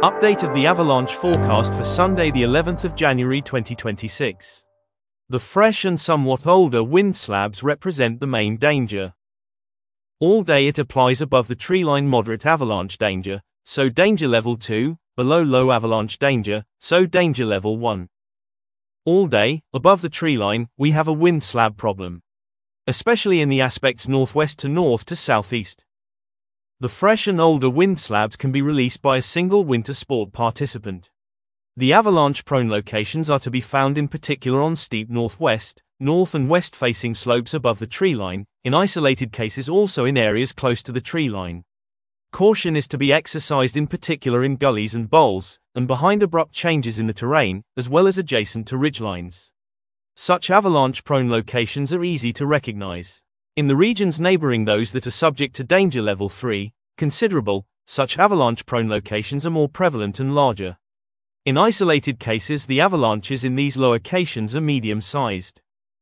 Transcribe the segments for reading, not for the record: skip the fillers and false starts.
Update of the avalanche forecast for Sunday the 11th of January 2026. The fresh and somewhat older wind slabs represent the main danger. All day it applies above the treeline moderate avalanche danger, so danger level 2, below low avalanche danger, so danger level 1. All day, above the treeline, we have a wind slab problem, especially in the aspects northwest to north to southeast. The fresh and older wind slabs can be released by a single winter sport participant. The avalanche-prone locations are to be found in particular on steep northwest, north and west-facing slopes above the treeline, in isolated cases also in areas close to the treeline. Caution is to be exercised in particular in gullies and bowls, and behind abrupt changes in the terrain, as well as adjacent to ridgelines. Such avalanche-prone locations are easy to recognize. In the regions neighboring those that are subject to danger level 3, considerable, such avalanche-prone locations are more prevalent and larger. In isolated cases, the avalanches in these locations are medium-sized.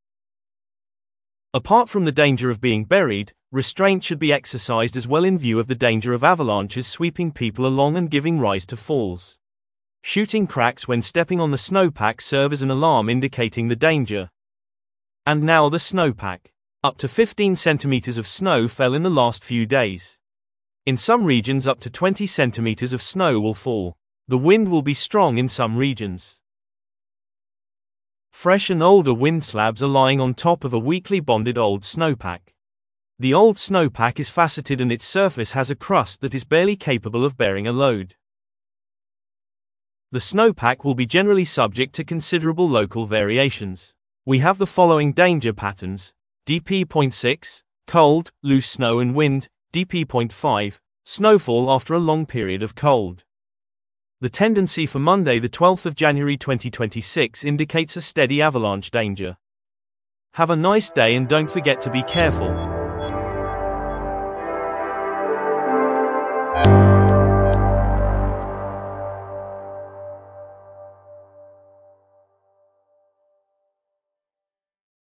Apart from the danger of being buried, restraint should be exercised as well in view of the danger of avalanches sweeping people along and giving rise to falls. Shooting cracks when stepping on the snowpack serve as an alarm indicating the danger. And now the snowpack. Up to 15 centimeters of snow fell in the last few days. In some regions up to 20 centimeters of snow will fall. The wind will be strong in some regions. Fresh and older wind slabs are lying on top of a weakly bonded old snowpack. The old snowpack is faceted and its surface has a crust that is barely capable of bearing a load. The snowpack will be generally subject to considerable local variations. We have the following danger patterns: DP.6, cold, loose snow and wind; DP.5, snowfall after a long period of cold. The tendency for Monday the 12th of January 2026 indicates a steady avalanche danger. Have a nice day and don't forget to be careful.